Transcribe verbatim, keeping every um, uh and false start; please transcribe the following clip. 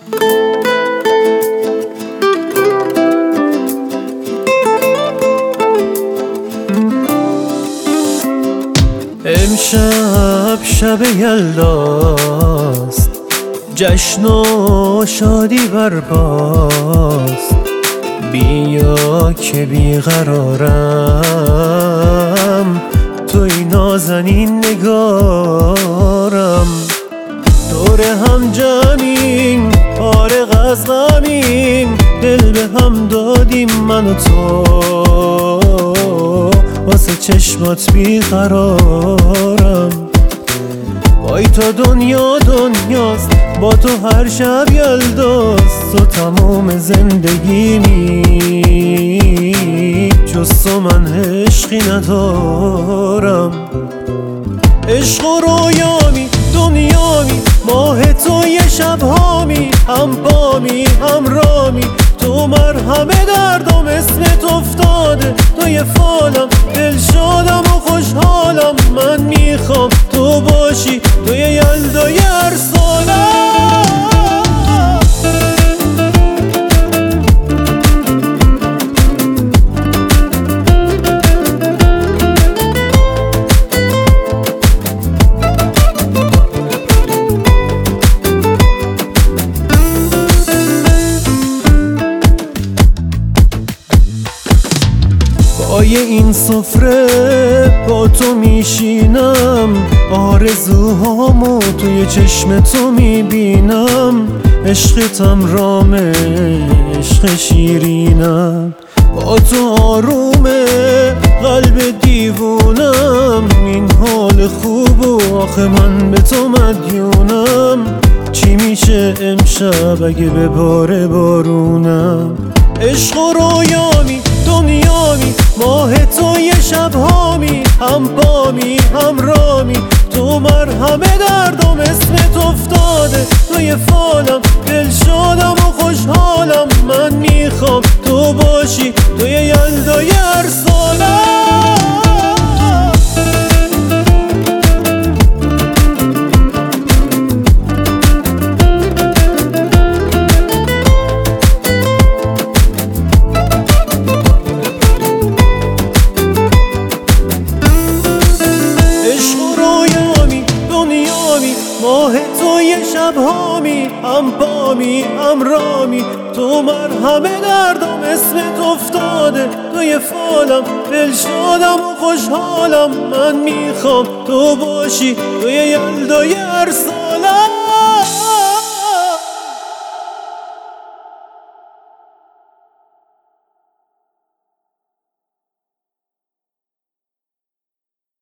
امشب شب یلداست، جشن و شادی برپاست. بیا که بیقرارم، توی نازنین نگارم. دور هم جمعیم، فارغ از غمیم، دل به هم دادیم من و تو. واسه چشمات بیقرارم، وای تا دنیا دنیاست، با تو هر شب یلداست. تو تمام زندگیمی، جز تو من عشقی ندارم. عشق و رویامی، دنیامی، ماه تو یه شبهامی، هم بامی هم رامی. تو مرهم دردم، اسمت افتاده توی فالم. دل شادم و خوشحالم، من میخوام تو باشی توی یلدای هر سالم. پای این سفره با تو میشینم، آرزوهامو توی چشم تو میبینم. عشقتم رامه، عشق شیرینم، با تو آرومه قلب دیوونم. این حال خوب و آخه من به تو مدیونم. چی میشه امشب اگه به باره بارونم؟ عشق و رویامی، دنیامی، ماه تو یه شبهامی، هم بامی هم رامی. تو مرهم دردم، اسمت افتاده توی فالم. دل شادم و خوشحالم، من میخوام تو باشی توی یلدای هر سالم. ماه تو یه شبهامی، هم بامی هم رامی. تو مرهم دردم، اسمت افتاده توی فالم. دل شادم و خوشحالم، من میخوام تو باشی توی یلدای هر سالم.